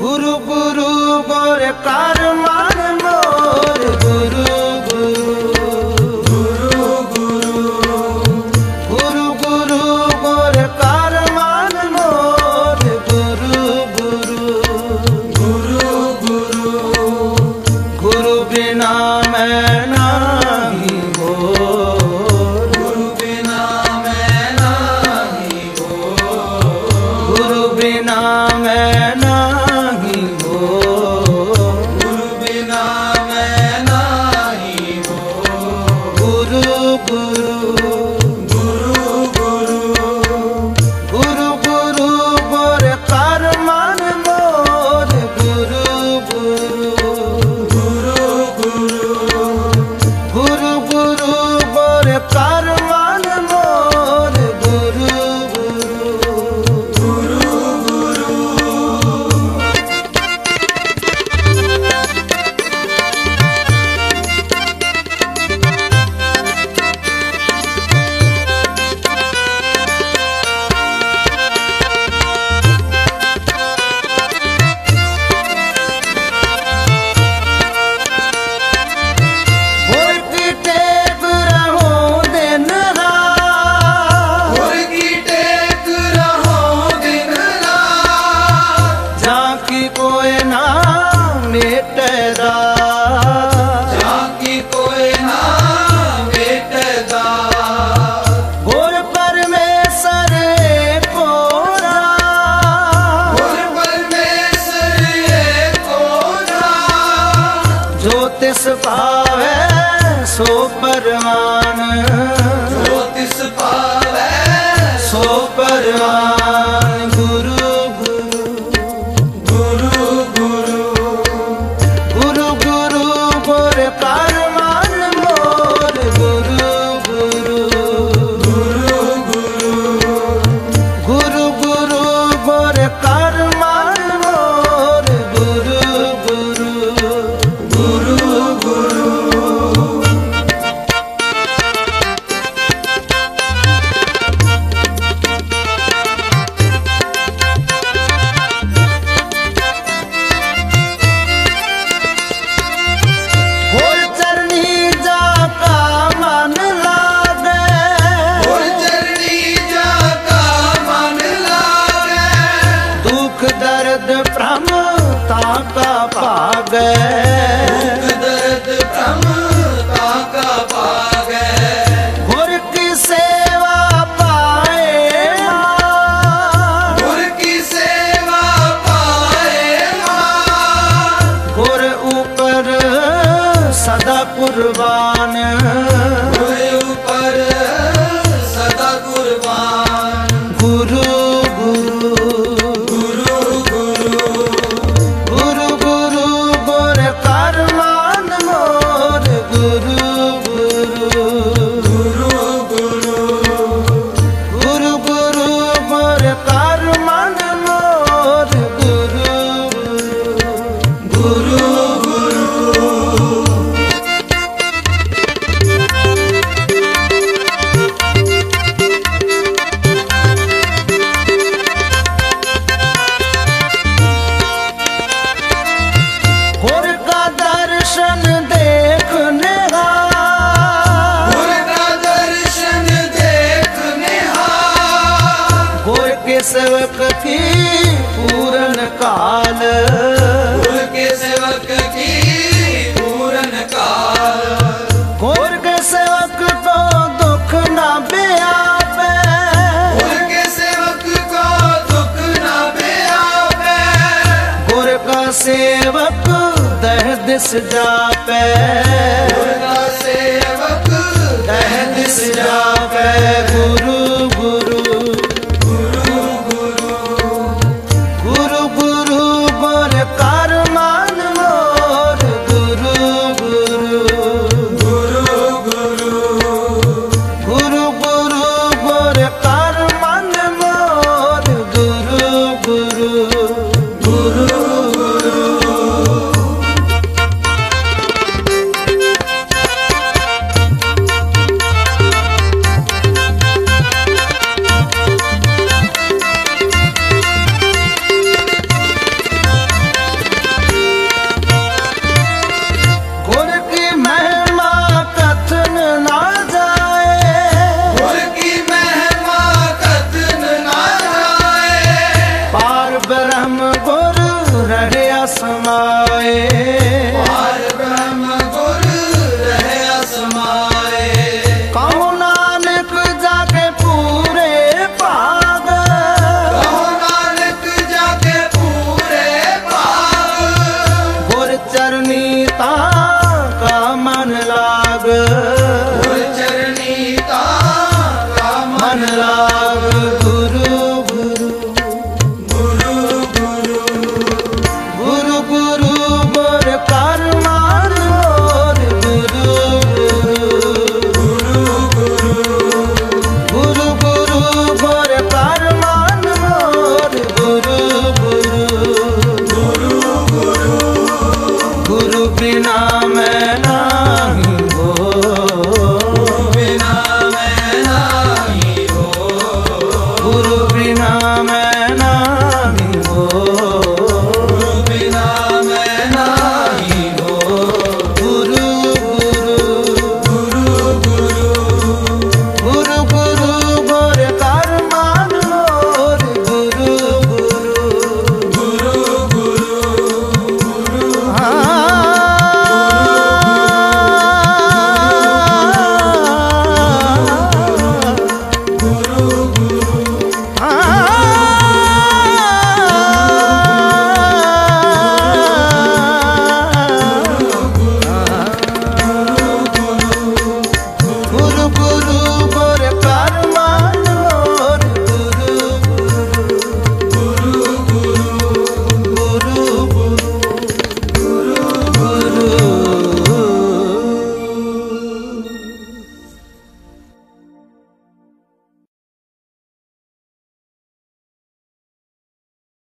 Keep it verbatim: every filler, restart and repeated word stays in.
गुरु गुरु गोर कार मान मोर गुरु गुरु गुरु गुरु गुरु गुरु गोर कार मान मोर गुरु गुरु गुरु गुरु गुरु बिना मैं नहीं हो गुरु बिना मैं नहीं हो गुरु बिना मैं ज्योतिष पावे सो परमान ज्योतिष पावे सो परमान गुरु गुरु गुरु गुरु गुरु गुरु गोर कार मान मोर गुरु गुरु गुरु गुरु गुरु गुरु गोर कार मान मोर गुरु गुरु गुरु दर्द प्रमता का पागे दर्द प्रमता का पागे गुर की सेवा पाए गुर की सेवा पाए गुर ऊपर सदा कुर्बान गुर ऊपर सदा कुर्बान गुरु सेवक की पूरन काल गुर के सेवक की पूरन काल गुर के सेवक को दुख न बेआवे गुर के सेवक को दुख न बेआवे गुर का सेवक दह दिस जापे गुर का सेवक दह दिस जापे गुरु